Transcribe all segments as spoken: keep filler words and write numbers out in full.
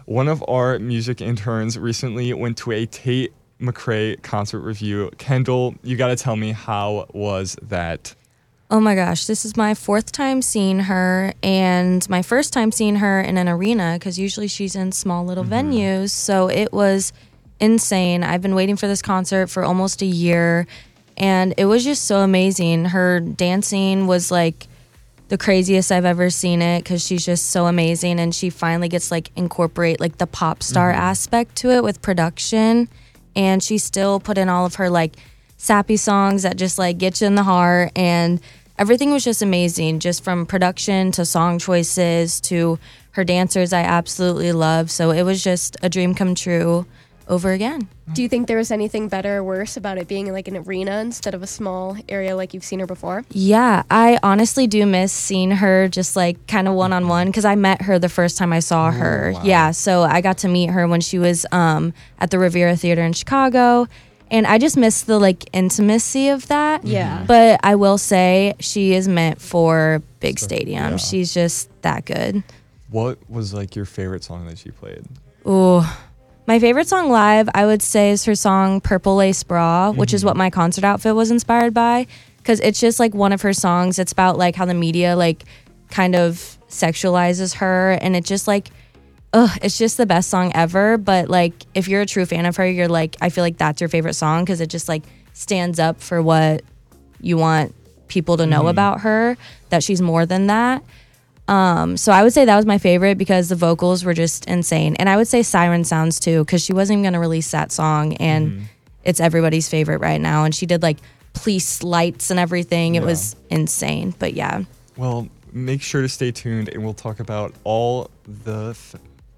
one of our music interns recently went to a Tate McRae concert review. Kendall, you got to tell me, how was that? Oh my gosh, this is my fourth time seeing her, and my first time seeing her in an arena, because usually she's in small little mm-hmm. venues. So it was insane. I've been waiting for this concert for almost a year, and it was just so amazing. Her dancing was like the craziest I've ever seen it, because she's just so amazing, and she finally gets like incorporate like the pop star mm-hmm. aspect to it with production, and she still put in all of her like sappy songs that just like get you in the heart, and everything was just amazing, just from production to song choices to her dancers I absolutely love. So it was just a dream come true over again. Do you think there was anything better or worse about it being like an arena instead of a small area like you've seen her before? Yeah, I honestly do miss seeing her just like kind of one-on-one, because I met her the first time I saw her. Oh, wow. Yeah, so I got to meet her when she was um, at the Riviera Theater in Chicago. And I just miss the like intimacy of that. Yeah. But I will say she is meant for big so, stadiums. Yeah. She's just that good. What was like your favorite song that she played? Ooh, my favorite song live, I would say, is her song Purple Lace Bra, mm-hmm. which is what my concert outfit was inspired by. Because it's just like one of her songs. It's about like how the media like kind of sexualizes her. And it just like, ugh, it's just the best song ever. But like, if you're a true fan of her, you're like, I feel like that's your favorite song, because it just like stands up for what you want people to know mm-hmm. about her, that she's more than that. Um, so I would say that was my favorite, because the vocals were just insane. And I would say Siren Sounds too, because she wasn't even going to release that song, and mm-hmm. it's everybody's favorite right now. And she did like police lights and everything. It yeah. was insane. But yeah. Well, make sure to stay tuned, and we'll talk about all the th-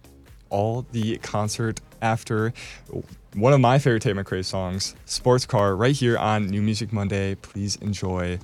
all the concert after one of my favorite Tate McRae songs, Sports Car, right here on New Music Monday. Please enjoy.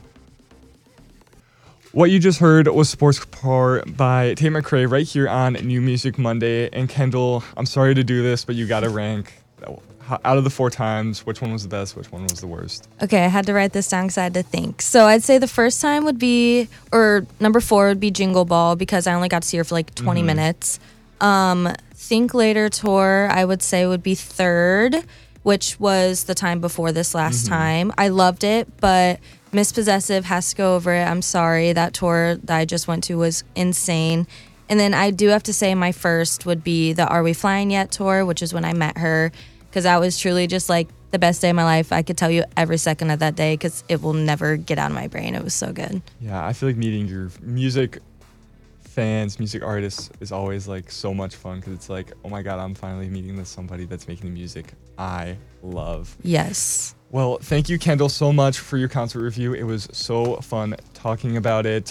What you just heard was Sports Car by Tate McRae right here on New Music Monday. And Kendall, I'm sorry to do this, but you got to rank out of the four times, which one was the best, which one was the worst? Okay, I had to write this down because I had to think. So I'd say the first time would be, or number four would be Jingle Ball, because I only got to see her for like twenty mm-hmm. minutes. Um, Think Later Tour, I would say, would be third, which was the time before this last mm-hmm. time. I loved it, but Miss Possessive has to go over it. I'm sorry. That tour that I just went to was insane. And then I do have to say my first would be the Are We Flying Yet tour, which is when I met her, because that was truly just like the best day of my life. I could tell you every second of that day, because it will never get out of my brain. It was so good. Yeah, I feel like meeting your music fans, music artists is always like so much fun, because it's like, oh my God, I'm finally meeting this somebody that's making the music I love. Yes. Well, thank you, Kendall, so much for your concert review. It was so fun talking about it.